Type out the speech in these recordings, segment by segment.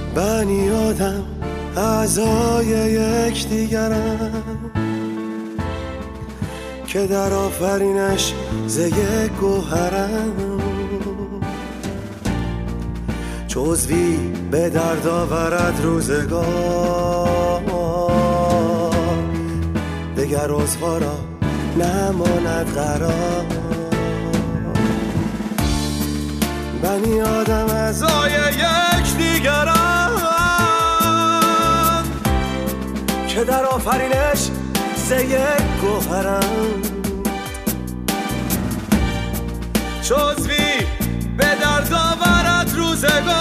بنی آدم اعضای یک دیگرن که در آفرینش ز یک گوهرن، جزوی به درد آورد روزگار، دگر عضوا را نماند قرار. بنی آدم اعضای یک دیگرن که در آفرینش ز یک گوهرن، جزوی به درد آورد روزگار،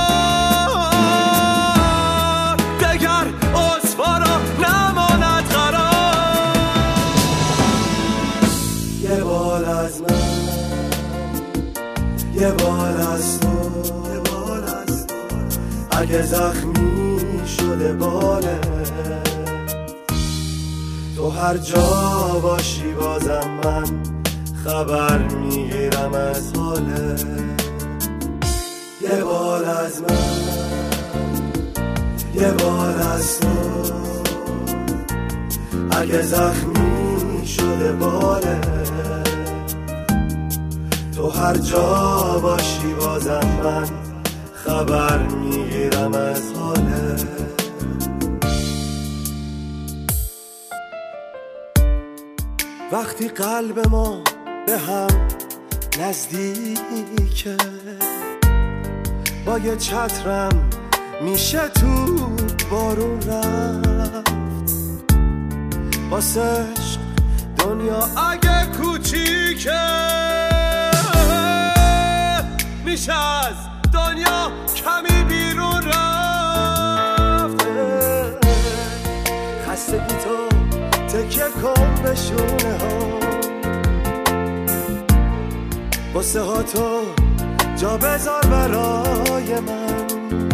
دگر عضوا را نماند قرار. یه بال از من، یه بال از تو، اگه زخمی شده باله، تو هر جا باشی بازم من خبر میگیرم از حاله. یه بال از من، یه بال از تو، اگه زخمی شده باله، تو هر جا باشی بازم من خبر میگیرم از حاله. وقتی قلب ما به هم نزدیکه، با یه چترم میشه تو بارون رفت، واسه عشق دنیا اگه کوچیکه، میشه از دنیا کمی بیرون رفت. خستگی تو تکیه کن به شونه ها، بسه ها تو جا بذار برای من،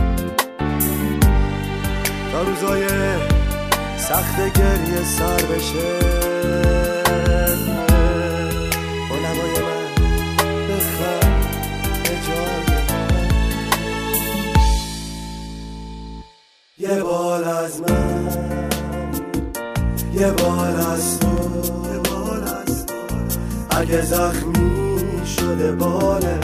تا روزای سخت گریه سر بشه، با نوای من بخند به جای من. یه بال از من، یه بال از تو، اگه زخمی شده باله،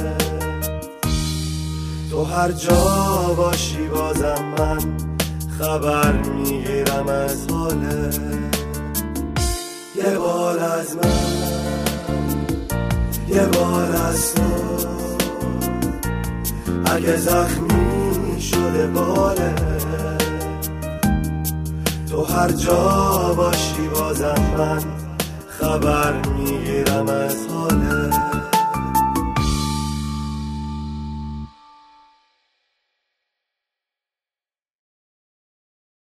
تو هر جا باشی بازم من خبر میگیرم از حاله. یه بال از من، یه بال از تو، اگه زخمی شده باله، تو هر جا باشی بازم من خبر میگیرم از حاله.